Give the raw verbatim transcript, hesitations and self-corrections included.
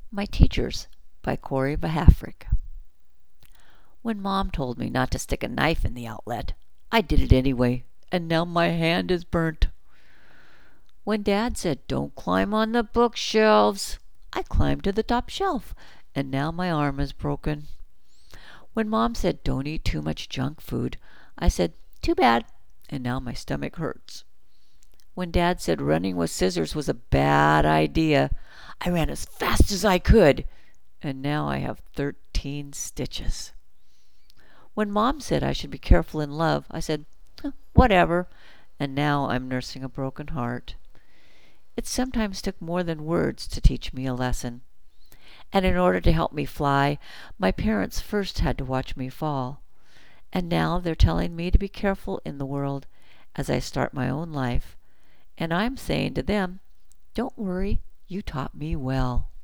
My Teachers by Corey Bahafrick. When Mom told me not to stick a knife in the outlet, I did it anyway, and now my hand is burnt. When Dad said, "Don't climb on the bookshelves," I climbed to the top shelf, and now my arm is broken. When Mom said, "Don't eat too much junk food," I said, "Too bad," and now my stomach hurts. When Dad said running with scissors was a bad idea, I ran as fast as I could, and now I have thirteen stitches. When Mom said I should be careful in love, I said, "Whatever," and now I'm nursing a broken heart. It sometimes took more than words to teach me a lesson. And in order to help me fly, my parents first had to watch me fall. And now they're telling me to be careful in the world as I start my own life. And I'm saying to them, "Don't worry, you taught me well."